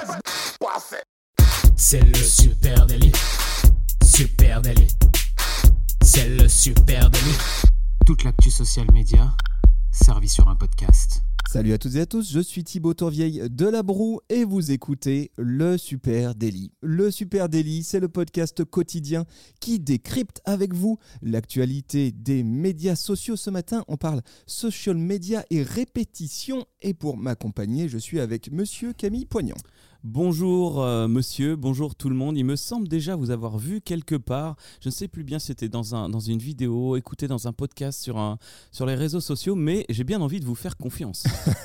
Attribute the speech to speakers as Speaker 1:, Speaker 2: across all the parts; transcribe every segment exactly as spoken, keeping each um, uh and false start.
Speaker 1: C'est le super délit. Super délit. C'est le super délit. Toute l'actu social média servie sur un podcast.
Speaker 2: Salut à toutes et à tous, je suis Thibaut Tourvieille de La Broue et vous écoutez le Super Daily. Le Super Daily, c'est le podcast quotidien qui décrypte avec vous l'actualité des médias sociaux. Ce matin, on parle social media et répétition. Et pour m'accompagner, je suis avec monsieur Camille Poignant.
Speaker 3: Bonjour euh, monsieur, bonjour tout le monde. Il me semble déjà vous avoir vu quelque part. Je ne sais plus bien si c'était dans, un, dans une vidéo, écouté dans un podcast sur, un, sur les réseaux sociaux, mais j'ai bien envie de vous faire confiance.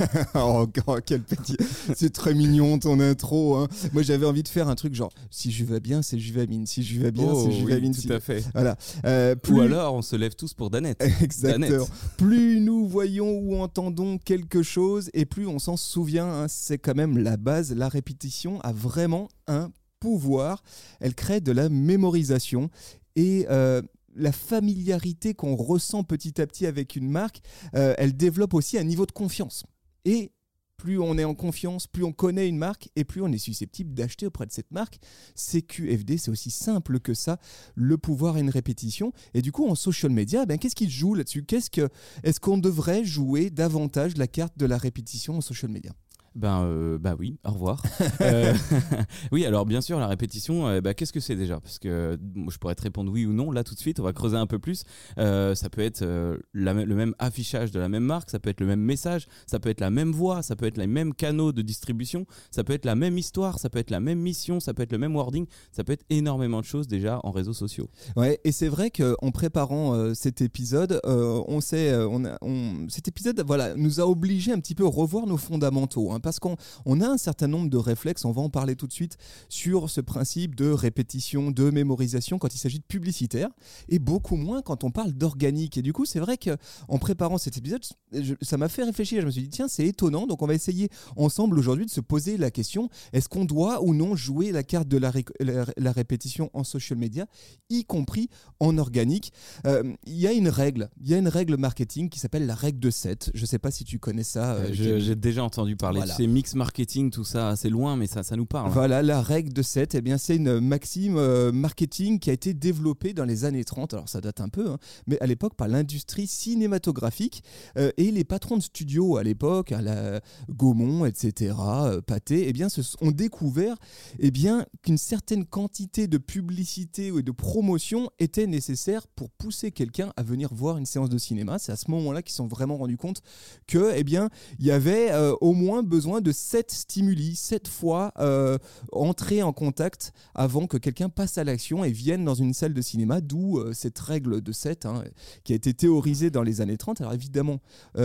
Speaker 2: oh, oh, quel petit... C'est très mignon ton intro. Hein. Moi j'avais envie de faire un truc genre si je vais bien, c'est Juvamine. Si je vais bien,
Speaker 3: oh,
Speaker 2: c'est Juvamine.
Speaker 3: Oui, tout à fait.
Speaker 2: Voilà. Euh, plus...
Speaker 3: Ou alors on se lève tous pour Danette.
Speaker 2: Exactement.
Speaker 3: Danette.
Speaker 2: Plus nous voyons ou entendons quelque chose et plus on s'en souvient. Hein. C'est quand même la base, la répétition a vraiment un pouvoir. Elle crée de la mémorisation et euh, la familiarité qu'on ressent petit à petit avec une marque, euh, elle développe aussi un niveau de confiance. Et plus on est en confiance, plus on connaît une marque et plus on est susceptible d'acheter auprès de cette marque. C Q F D, c'est aussi simple que ça, le pouvoir et une répétition. Et du coup, en social media, ben, qu'est-ce qui joue là-dessus ? Qu'est-ce que, Est-ce qu'on devrait jouer davantage la carte de la répétition en social media ?
Speaker 3: Ben, euh, bah oui, au revoir. euh, oui, alors bien sûr, la répétition, euh, bah, qu'est-ce que c'est déjà ? Parce que bon, je pourrais te répondre oui ou non, là tout de suite, on va creuser un peu plus. Euh, ça peut être euh, la, le même affichage de la même marque, ça peut être le même message, ça peut être la même voix, ça peut être les mêmes canaux de distribution, ça peut être la même histoire, ça peut être la même mission, ça peut être le même wording, ça peut être énormément de choses déjà en réseaux sociaux.
Speaker 2: Ouais, et c'est vrai qu'en préparant euh, cet épisode, euh, on sait, euh, on a, on, cet épisode voilà, nous a obligés un petit peu à revoir nos fondamentaux. Hein, parce qu'on on a un certain nombre de réflexes, on va en parler tout de suite, sur ce principe de répétition, de mémorisation quand il s'agit de publicitaire, et beaucoup moins quand on parle d'organique. Et du coup, c'est vrai qu'en préparant cet épisode, je, ça m'a fait réfléchir. Je me suis dit, tiens, c'est étonnant. Donc, on va essayer ensemble aujourd'hui de se poser la question, est-ce qu'on doit ou non jouer la carte de la, ré, la, la répétition en social media, y compris en organique ? Il euh, y a une règle, il y a une règle marketing qui s'appelle la règle de sept. Je ne sais pas si tu connais ça.
Speaker 3: Euh, je, j'ai déjà entendu parler. Voilà. C'est mix marketing, tout ça, c'est loin, mais ça, ça nous parle.
Speaker 2: Voilà, la règle de sept, eh bien, c'est une maxime euh, marketing qui a été développée dans les années trente. Alors, ça date un peu, hein, mais à l'époque, par l'industrie cinématographique. Euh, et les patrons de studios à l'époque, à la Gaumont, et cetera, euh, Pathé, eh bien, se sont découvert eh bien, qu'une certaine quantité de publicité ou de promotion était nécessaire pour pousser quelqu'un à venir voir une séance de cinéma. C'est à ce moment-là qu'ils se sont vraiment rendus compte que, eh bien, il y avait euh, au moins besoin de sept stimuli, sept fois euh, entrer en contact avant que quelqu'un passe à l'action et vienne dans une salle de cinéma, d'où euh, cette règle de sept hein, qui a été théorisée dans les années trente. Alors évidemment,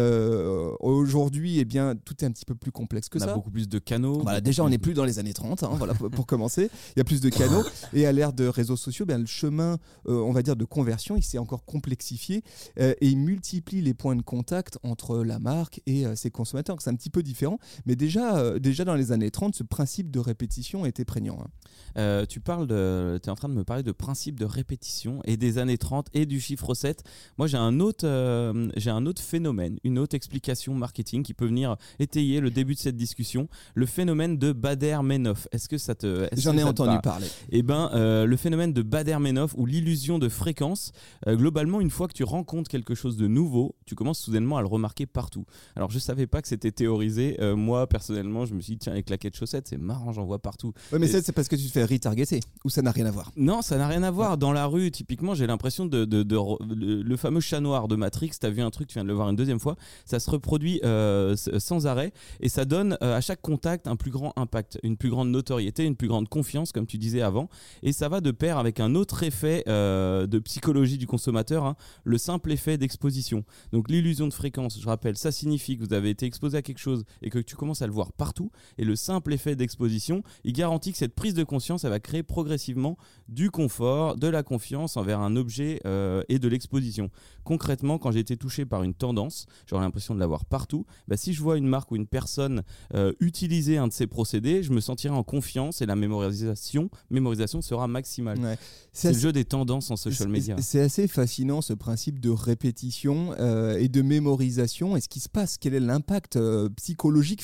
Speaker 2: euh, aujourd'hui, eh bien, tout est un petit peu plus complexe que
Speaker 3: ça. On
Speaker 2: ça.
Speaker 3: a beaucoup plus de canaux.
Speaker 2: Voilà, déjà, on n'est plus dans les années trente, hein, voilà, pour, pour commencer. Il y a plus de canaux. Et à l'ère de réseaux sociaux, bien, le chemin, euh, on va dire, de conversion, il s'est encore complexifié euh, et il multiplie les points de contact entre la marque et euh, ses consommateurs. Donc, c'est un petit peu différent. Mais déjà, euh, déjà dans les années trente, ce principe de répétition était prégnant. Hein.
Speaker 3: Euh, tu parles de, tu es en train de me parler de principe de répétition et des années trente et du chiffre sept. Moi, j'ai un autre, euh, j'ai un autre phénomène, une autre explication marketing qui peut venir étayer le début de cette discussion. Le phénomène de Baader-Meinhof. Est-ce que ça te est-ce
Speaker 2: J'en
Speaker 3: que
Speaker 2: ai
Speaker 3: ça
Speaker 2: entendu
Speaker 3: te
Speaker 2: parler.
Speaker 3: Eh ben, euh, le phénomène de Baader-Meinhof ou l'illusion de fréquence. Euh, globalement, une fois que tu rencontres quelque chose de nouveau, tu commences soudainement à le remarquer partout. Alors, je savais pas que c'était théorisé. Euh, moi, personnellement, je me suis dit tiens, les claquettes chaussettes, c'est marrant, j'en vois partout.
Speaker 2: Oui, mais
Speaker 3: Et...
Speaker 2: ça, c'est parce que tu te fais retargeter ou ça n'a rien à voir.
Speaker 3: Non, ça n'a rien à voir. Dans la rue, typiquement, j'ai l'impression de, de, de, de, de le fameux chat noir de Matrix. T'as vu un truc, tu viens de le voir une deuxième fois. Ça se reproduit euh, sans arrêt et ça donne euh, à chaque contact un plus grand impact, une plus grande notoriété, une plus grande confiance, comme tu disais avant. Et ça va de pair avec un autre effet euh, de psychologie du consommateur, hein, le simple effet d'exposition. Donc l'illusion de fréquence, je rappelle, ça signifie que vous avez été exposé à quelque chose et que tu commences à le voir partout. Et le simple effet d'exposition, il garantit que cette prise de conscience, elle va créer progressivement du confort, de la confiance envers un objet euh, et de l'exposition. Concrètement, quand j'ai été touché par une tendance, j'aurais l'impression de l'avoir partout. Bah, si je vois une marque ou une personne euh, utiliser un de ces procédés, je me sentirai en confiance et la mémorisation, mémorisation sera maximale. Ouais. C'est, c'est assez... le jeu des tendances en social media.
Speaker 2: C'est, c'est assez fascinant ce principe de répétition euh, et de mémorisation. Et ce qui se passe, quel est l'impact euh, psychologique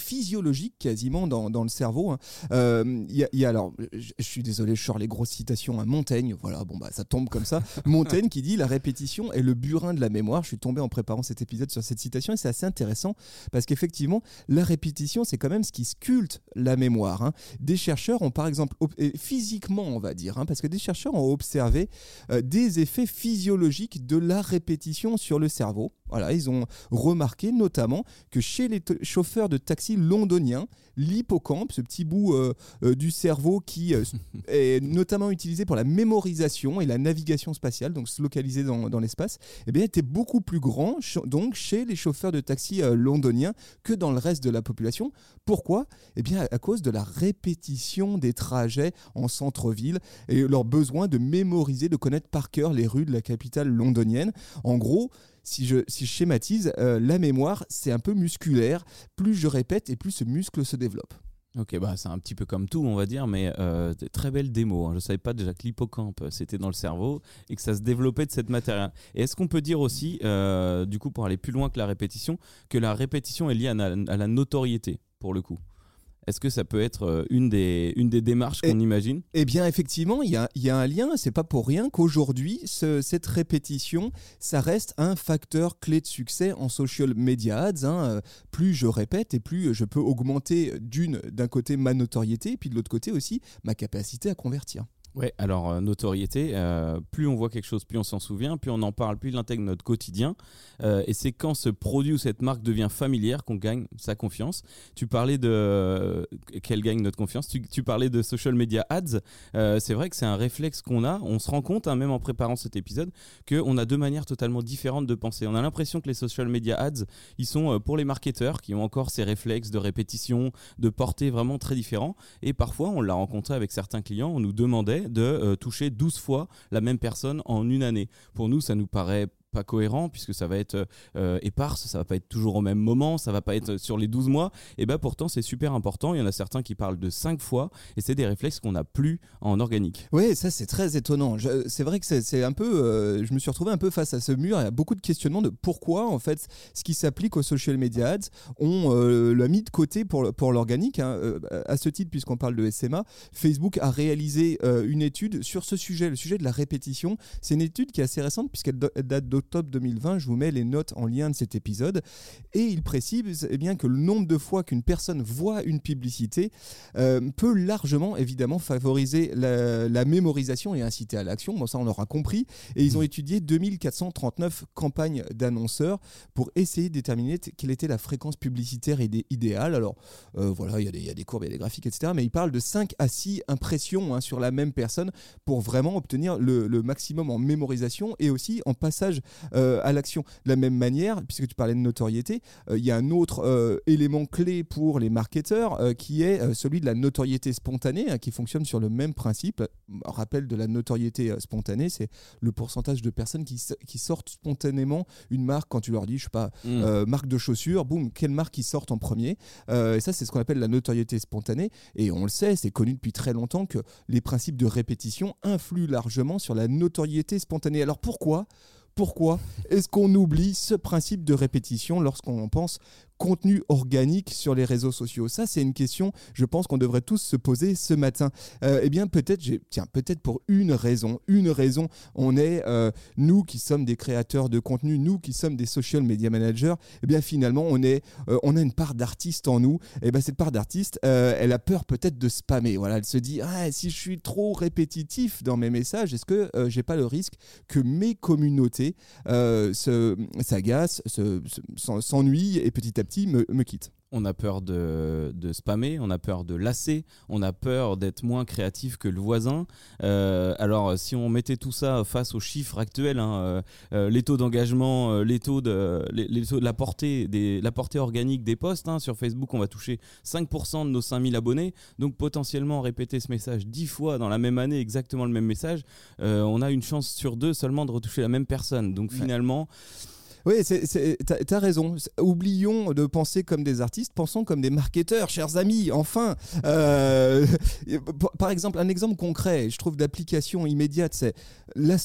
Speaker 2: physiologique quasiment dans, dans le cerveau. Hein. Euh, y a, y a, alors, je, je suis désolé, je sors les grosses citations à Montaigne. Voilà, bon bah ça tombe comme ça. Montaigne qui dit la répétition est le burin de la mémoire. Je suis tombé en préparant cet épisode sur cette citation et c'est assez intéressant parce qu'effectivement, la répétition, c'est quand même ce qui sculpte la mémoire. Hein. Des chercheurs ont par exemple, op- physiquement on va dire, hein, parce que des chercheurs ont observé euh, des effets physiologiques de la répétition sur le cerveau. Voilà, ils ont remarqué notamment que chez les t- chauffeurs de taxi londoniens, l'hippocampe, ce petit bout euh, euh, du cerveau qui euh, est notamment utilisé pour la mémorisation et la navigation spatiale, donc se localiser dans, dans l'espace, eh bien, était beaucoup plus grand ch- donc chez les chauffeurs de taxi euh, londoniens que dans le reste de la population. Pourquoi ? Eh bien, à cause de la répétition des trajets en centre-ville et leur besoin de mémoriser, de connaître par cœur les rues de la capitale londonienne. En gros, Si je, si je schématise, euh, la mémoire, c'est un peu musculaire. Plus je répète et plus ce muscle se développe.
Speaker 3: Ok, bah c'est un petit peu comme tout, on va dire, mais euh, très belle démo. Hein. Je ne savais pas déjà que l'hippocampe, c'était dans le cerveau et que ça se développait de cette matière. Et est-ce qu'on peut dire aussi, euh, du coup, pour aller plus loin que la répétition, que la répétition est liée à, na- à la notoriété, pour le coup ? Est-ce que ça peut être une des, une des démarches qu'on et, imagine ?
Speaker 2: Eh bien, effectivement, il y a, y a un lien. C'est pas pour rien qu'aujourd'hui, ce, cette répétition, ça reste un facteur clé de succès en social media ads. Hein. Plus je répète et plus je peux augmenter d'une, d'un côté ma notoriété et puis de l'autre côté aussi ma capacité à convertir.
Speaker 3: Ouais, alors euh, notoriété, euh, plus on voit quelque chose, plus on s'en souvient, plus on en parle, plus il intègre notre quotidien. Euh, et c'est quand ce produit ou cette marque devient familière qu'on gagne sa confiance. Tu parlais de euh, qu'elle gagne notre confiance. Tu, tu parlais de social media ads. Euh, c'est vrai que c'est un réflexe qu'on a. On se rend compte, hein, même en préparant cet épisode, qu'on a deux manières totalement différentes de penser. On a l'impression que les social media ads, ils sont euh, pour les marketeurs qui ont encore ces réflexes de répétition, de portée vraiment très différents. Et parfois, on l'a rencontré avec certains clients, on nous demandait de euh, toucher douze fois la même personne en une année. Pour nous, ça nous paraît pas cohérent puisque ça va être euh, éparse, ça va pas être toujours au même moment, ça va pas être sur les douze mois, et ben pourtant c'est super important. Il y en a certains qui parlent de cinq fois et c'est des réflexes qu'on n'a plus en organique.
Speaker 2: Oui, ça c'est très étonnant. Je, c'est vrai que c'est, c'est un peu, euh, je me suis retrouvé un peu face à ce mur. Il y a beaucoup de questionnements de pourquoi en fait ce qui s'applique aux social media ads, on euh, l'a mis de côté pour, pour l'organique. Hein. Euh, à ce titre, puisqu'on parle de S M A, Facebook a réalisé euh, une étude sur ce sujet, le sujet de la répétition. C'est une étude qui est assez récente puisqu'elle do- date d'octobre deux mille vingt, je vous mets les notes en lien de cet épisode, et il précise eh bien, que le nombre de fois qu'une personne voit une publicité euh, peut largement évidemment favoriser la, la mémorisation et inciter à l'action. Bon, ça on aura compris, et ils ont étudié deux mille quatre cent trente-neuf campagnes d'annonceurs pour essayer de déterminer t- quelle était la fréquence publicitaire idé- idéale. Alors euh, voilà, il y, y a des courbes, il y a des graphiques, et cetera, mais ils parlent de cinq à six impressions hein, sur la même personne pour vraiment obtenir le, le maximum en mémorisation et aussi en passage Euh, à l'action. De la même manière, puisque tu parlais de notoriété, il euh, y a un autre euh, élément clé pour les marketeurs euh, qui est euh, celui de la notoriété spontanée hein, qui fonctionne sur le même principe. Rappel de la notoriété euh, spontanée, c'est le pourcentage de personnes qui, qui sortent spontanément une marque quand tu leur dis, je sais pas, mmh. euh, marque de chaussures, boum, quelle marque qui sortent en premier. Euh, et ça, c'est ce qu'on appelle la notoriété spontanée. Et on le sait, c'est connu depuis très longtemps que les principes de répétition influent largement sur la notoriété spontanée. Alors pourquoi Pourquoi est-ce qu'on oublie ce principe de répétition lorsqu'on pense contenu organique sur les réseaux sociaux ? Ça, c'est une question, je pense qu'on devrait tous se poser ce matin. Euh, eh bien, peut-être, j'ai, tiens, peut-être pour une raison, une raison, on est, euh, nous qui sommes des créateurs de contenu, nous qui sommes des social media managers, eh bien, finalement, on, est, euh, on a une part d'artiste en nous. Et bien, cette part d'artiste, euh, elle a peur peut-être de spammer. Voilà, elle se dit, ah, si je suis trop répétitif dans mes messages, est-ce que euh, j'ai pas le risque que mes communautés euh, se, s'agacent, se, se, s'ennuient et petit à petit me, me quittent ?
Speaker 3: On a peur de, de spammer, on a peur de lasser, on a peur d'être moins créatif que le voisin. Euh, alors, si on mettait tout ça face aux chiffres actuels, hein, euh, les taux d'engagement, euh, les taux de, les, les taux de la portée, des, la portée organique des posts, hein, sur Facebook, on va toucher cinq pour cent de nos cinq mille abonnés. Donc, potentiellement, répéter ce message dix fois dans la même année, exactement le même message, euh, on a une chance sur deux seulement de retoucher la même personne. Donc, ouais. finalement...
Speaker 2: Oui, c'est, c'est, t'as, t'as raison. Oublions de penser comme des artistes, pensons comme des marketeurs, chers amis, enfin. Euh, par exemple, un exemple concret, je trouve d'application immédiate, c'est la story.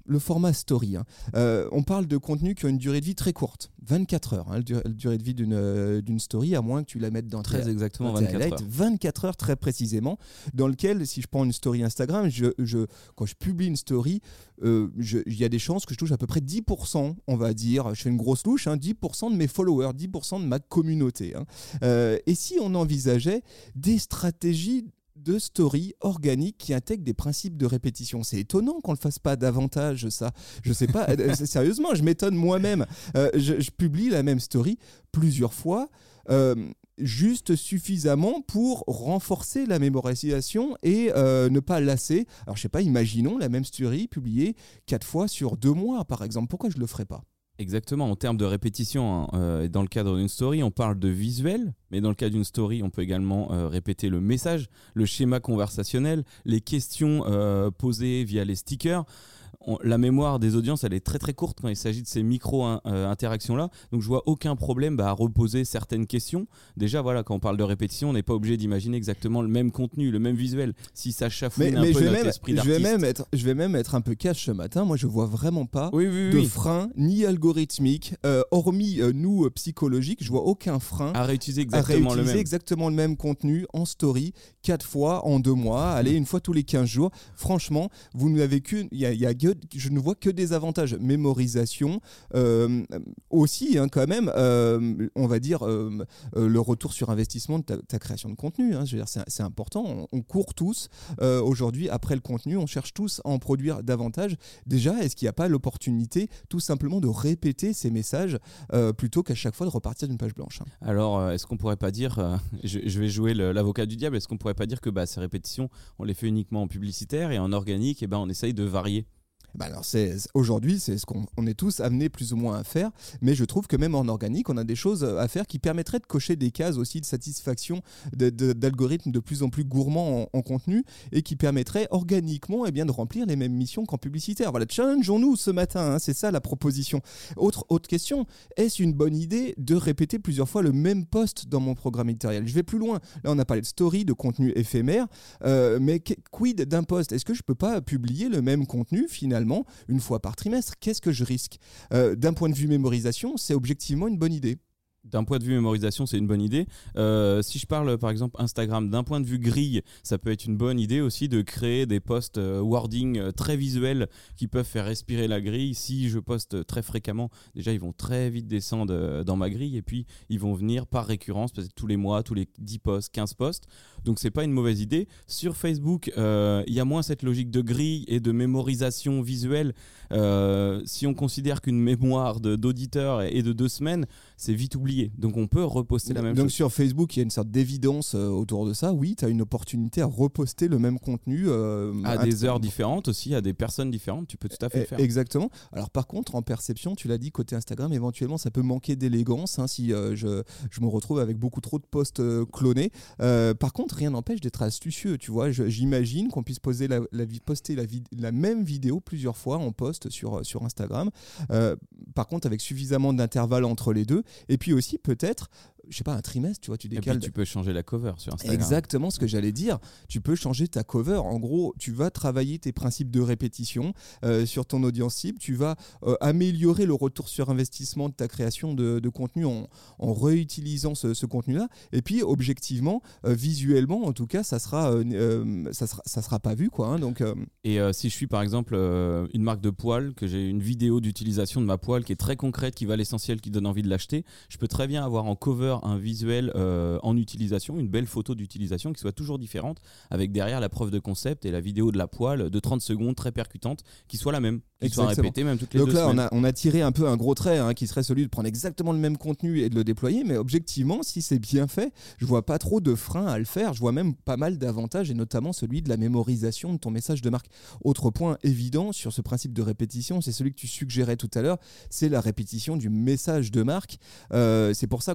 Speaker 2: le format story. Hein. Euh, on parle de contenus qui ont une durée de vie très courte, vingt-quatre heures. Hein, la durée de vie d'une, euh, d'une story, à moins que tu la mettes dans
Speaker 3: très
Speaker 2: tes,
Speaker 3: exactement
Speaker 2: dans tes
Speaker 3: vingt-quatre
Speaker 2: highlights,
Speaker 3: heures.
Speaker 2: vingt-quatre heures très précisément, dans lequel, si je prends une story Instagram, je, je, quand je publie une story, euh, je, il y a des chances que je touche à peu près dix pour cent, on va dire, je fais une grosse louche, hein, dix pour cent de mes followers, dix pour cent de ma communauté. Hein. Euh, et si on envisageait des stratégies de story organique qui intègre des principes de répétition. C'est étonnant qu'on ne le fasse pas davantage, ça. Je sais pas, sérieusement, je m'étonne moi-même. Euh, je, je publie la même story plusieurs fois, euh, juste suffisamment pour renforcer la mémorisation et euh, ne pas lasser. Alors, je sais pas, imaginons la même story publiée quatre fois sur deux mois, par exemple. Pourquoi je le ferais pas ?
Speaker 3: Exactement, en termes de répétition, hein, euh, dans le cadre d'une story, on parle de visuel, mais dans le cas d'une story, on peut également euh, répéter le message, le schéma conversationnel, les questions euh, posées via les stickers. On, la mémoire des audiences, elle est très très courte quand il s'agit de ces micro-interactions-là. Donc je vois aucun problème bah, à reposer certaines questions. Déjà, voilà, quand on parle de répétition, on n'est pas obligé d'imaginer exactement le même contenu, le même visuel. Si ça chafouine un
Speaker 2: mais
Speaker 3: peu
Speaker 2: je vais
Speaker 3: notre
Speaker 2: même,
Speaker 3: esprit
Speaker 2: je
Speaker 3: d'artiste.
Speaker 2: vais même être, je vais même être un peu cash ce matin. Moi, je vois vraiment pas
Speaker 3: oui, oui,
Speaker 2: de
Speaker 3: oui.
Speaker 2: frein ni algorithmique, euh, hormis euh, nous euh, psychologiques. Je vois aucun frein
Speaker 3: à réutiliser
Speaker 2: à
Speaker 3: exactement
Speaker 2: réutiliser
Speaker 3: le même.
Speaker 2: exactement le même contenu en story quatre fois en deux mois. Allez, une fois tous les quinze jours. Franchement, vous n'avez que, il y a, y a, je ne vois que des avantages. Mémorisation, euh, aussi hein, quand même, euh, on va dire euh, euh, le retour sur investissement de ta, ta création de contenu. Hein, je veux dire, c'est, c'est important. On, on court tous euh, aujourd'hui après le contenu. On cherche tous à en produire davantage. Déjà, est-ce qu'il n'y a pas l'opportunité tout simplement de répéter ces messages euh, plutôt qu'à chaque fois de repartir d'une page blanche, hein.
Speaker 3: Alors, euh, est-ce qu'on pourrait pas dire, euh, je, je vais jouer le, l'avocat du diable, est-ce qu'on pourrait pas dire que bah, ces répétitions, on les fait uniquement en publicitaire et en organique, et ben on essaye de varier?
Speaker 2: Bah alors c'est, aujourd'hui, c'est ce qu'on on est tous amenés plus ou moins à faire, mais je trouve que même en organique, on a des choses à faire qui permettraient de cocher des cases aussi de satisfaction de, de, d'algorithmes de plus en plus gourmands en, en contenu et qui permettraient organiquement eh bien, de remplir les mêmes missions qu'en publicitaire. Voilà, challengeons-nous ce matin, hein, c'est ça la proposition. Autre, autre question, est-ce une bonne idée de répéter plusieurs fois le même post dans mon programme éditorial ? Je vais plus loin. Là, on a parlé de story, de contenu éphémère, euh, mais quid d'un post ? Est-ce que je peux pas publier le même contenu finalement une fois par trimestre? Qu'est-ce que je risque ? euh, D'un point de vue mémorisation, c'est objectivement une bonne idée.
Speaker 3: D'un point de vue mémorisation, c'est une bonne idée. Euh, si je parle par exemple Instagram, d'un point de vue grille, ça peut être une bonne idée aussi de créer des posts euh, wording euh, très visuels qui peuvent faire respirer la grille. Si je poste très fréquemment, déjà ils vont très vite descendre euh, dans ma grille et puis ils vont venir par récurrence, peut-être tous les mois, tous les dix posts, quinze posts. Donc c'est pas une mauvaise idée. Sur Facebook, euh, il y a moins cette logique de grille et de mémorisation visuelle. Euh, si on considère qu'une mémoire de, d'auditeur est de deux semaines, c'est vite oublié. Donc on peut reposter la même
Speaker 2: Donc
Speaker 3: chose.
Speaker 2: sur Facebook, il y a une sorte d'évidence euh, autour de ça. Oui, tu as une opportunité à reposter le même contenu. Euh,
Speaker 3: à
Speaker 2: int-
Speaker 3: des heures différentes aussi, à des personnes différentes, tu peux tout à fait le faire.
Speaker 2: Exactement. Alors par contre, en perception, tu l'as dit, côté Instagram, éventuellement, ça peut manquer d'élégance hein, si euh, je, je me retrouve avec beaucoup trop de posts euh, clonés. Euh, par contre, rien n'empêche d'être astucieux. Tu vois, je, j'imagine qu'on puisse poser la, la, poster la, vid- la même vidéo plusieurs fois en post sur, sur Instagram. Euh, par contre, avec suffisamment d'intervalle entre les deux. Et puis aussi, peut-être, je sais pas, un trimestre, tu vois, tu décales.
Speaker 3: Et puis tu peux changer la cover sur Instagram.
Speaker 2: Exactement ce que j'allais dire. Tu peux changer ta cover. En gros, tu vas travailler tes principes de répétition euh, sur ton audience cible. Tu vas euh, améliorer le retour sur investissement de ta création de, de contenu en, en réutilisant ce, ce contenu-là. Et puis, objectivement, euh, visuellement, en tout cas, ça sera, euh, euh, ça sera, ça sera pas vu, quoi. Hein, donc. Euh...
Speaker 3: Et euh, si je suis par exemple euh, une marque de poêle, que j'ai une vidéo d'utilisation de ma poêle qui est très concrète, qui va à l'essentiel, qui donne envie de l'acheter, je peux très bien avoir en cover un visuel euh, en utilisation, une belle photo d'utilisation qui soit toujours différente, avec derrière la preuve de concept et la vidéo de la poêle de trente secondes très percutante, qui soit la même, qui soit répétée même toutes les
Speaker 2: Donc
Speaker 3: deux
Speaker 2: là,
Speaker 3: semaines.
Speaker 2: on a, on a tiré un peu un gros trait hein, qui serait celui de prendre exactement le même contenu et de le déployer, mais objectivement, si c'est bien fait, je vois pas trop de freins à le faire, je vois même pas mal d'avantages, et notamment celui de la mémorisation de ton message de marque. Autre point évident sur ce principe de répétition, c'est celui que tu suggérais tout à l'heure, c'est la répétition du message de marque. Euh, c'est pour ça qu'on vous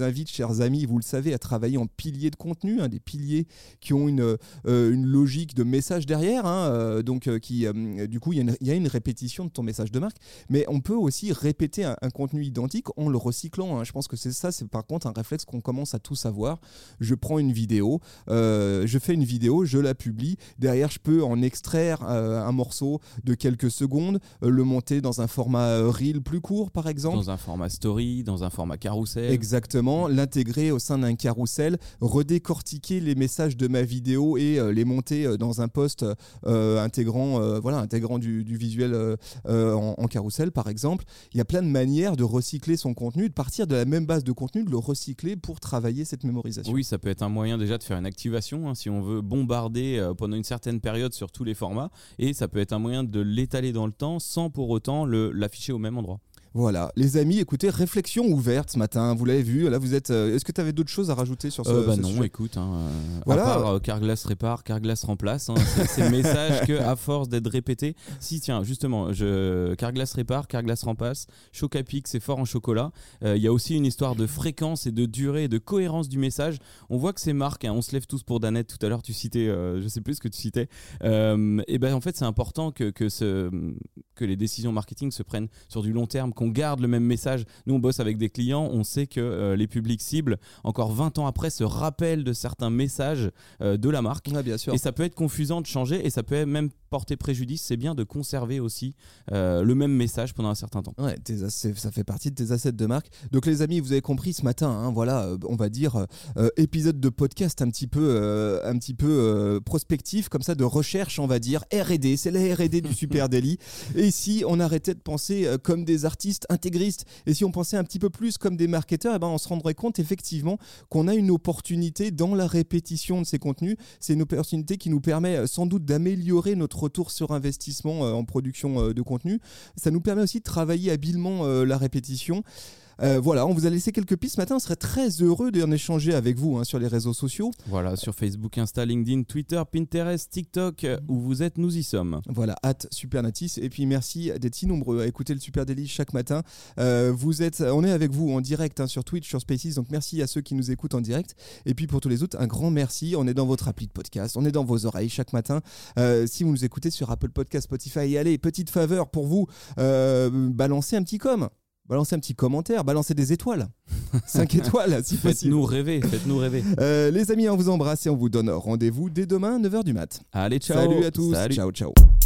Speaker 2: invite, chers amis, vous le savez, à travailler en piliers de contenu, hein, des piliers qui ont une, euh, une logique de message derrière, hein, euh, donc euh, qui, euh, du coup, il y, y a une répétition de ton message de marque, mais on peut aussi répéter un, un contenu identique en le recyclant. Hein. Je pense que c'est ça, c'est par contre un réflexe qu'on commence à tous avoir. Je prends une vidéo, euh, je fais une vidéo, je la publie, derrière je peux en extraire euh, un morceau de quelques secondes, euh, le monter dans un format euh, reel plus court par exemple.
Speaker 3: Dans un format story, dans un format carrousel.
Speaker 2: Exactement, l'intégrer au sein d'un carrousel, redécortiquer les messages de ma vidéo et euh, les monter euh, dans un post euh, intégrant, euh, voilà, intégrant du, du visuel euh, euh, en, en carrousel par exemple. Il y a plein de manières de recycler son contenu, de partir de la même base de contenu, de le recycler pour travailler cette mémorisation.
Speaker 3: Oui, ça peut être un moyen déjà de faire une activation, hein, si on veut bombarder euh, pendant une certaine période sur tous les formats, et ça peut être un moyen de l'étaler dans le temps sans pour autant le, l'afficher au même endroit.
Speaker 2: Voilà, les amis, écoutez, réflexion ouverte ce matin, vous l'avez vu, là vous êtes... Euh, est-ce que tu avais d'autres choses à rajouter sur ce,
Speaker 3: euh, bah
Speaker 2: ce
Speaker 3: non,
Speaker 2: sujet ?
Speaker 3: écoute, hein, euh,
Speaker 2: Voilà.
Speaker 3: à part euh, Carglass répare, Carglass remplace, hein, c'est, c'est le message que à force d'être répété, si tiens, justement, je, Carglass répare, Carglass remplace, Choc-Apic, c'est fort en chocolat, il euh, y a aussi une histoire de fréquence et de durée et de cohérence du message. On voit que ces marques, hein, on se lève tous pour Danette, tout à l'heure tu citais, euh, je sais plus ce que tu citais, euh, et ben en fait c'est important que, que, ce, que les décisions marketing se prennent sur du long terme, qu'on garde le même message. Nous, on bosse avec des clients, on sait que euh, les publics cibles, encore vingt ans après, se rappellent de certains messages euh, de la marque.
Speaker 2: Ouais, bien sûr.
Speaker 3: Et ça peut être confusant de changer et ça peut même porter préjudice. C'est bien de conserver aussi euh, le même message pendant un certain temps.
Speaker 2: Ouais, tes assets, ça fait partie de tes assets de marque. Donc les amis, vous avez compris ce matin, hein, voilà, euh, on va dire euh, épisode de podcast un petit peu, euh, un petit peu euh, prospectif, comme ça, de recherche, on va dire R et D. C'est la R et D du Super Daily. Et si on arrêtait de penser euh, comme des artistes intégristes, et si on pensait un petit peu plus comme des marketeurs, eh ben on se rendrait compte effectivement qu'on a une opportunité dans la répétition de ces contenus. C'est une opportunité qui nous permet sans doute d'améliorer notre retour sur investissement en production de contenu. Ça nous permet aussi de travailler habilement la répétition. Euh, voilà, on vous a laissé quelques pistes ce matin. On serait très heureux d'en échanger avec vous, hein, sur les réseaux sociaux.
Speaker 3: Voilà, sur Facebook, Insta, LinkedIn, Twitter, Pinterest, TikTok, euh, où vous êtes, nous y sommes.
Speaker 2: Voilà, hâte Supernatis. Et puis merci d'être si nombreux à écouter le Super Daily chaque matin. Euh, vous êtes, on est avec vous en direct, hein, sur Twitch, sur Spaces. Donc merci à ceux qui nous écoutent en direct. Et puis pour tous les autres, un grand merci. On est dans votre appli de podcast, on est dans vos oreilles chaque matin. Euh, si vous nous écoutez sur Apple Podcast, Spotify, allez, petite faveur pour vous, euh, balancez un petit com. Balancez un petit commentaire, balancez des étoiles. cinq étoiles, si possible.
Speaker 3: Faites-nous rêver, faites-nous rêver.
Speaker 2: Euh, les amis, on vous embrasse et on vous donne rendez-vous dès demain, neuf heures du mat.
Speaker 3: Allez, ciao.
Speaker 2: Salut à tous.
Speaker 3: Salut.
Speaker 2: Ciao, ciao.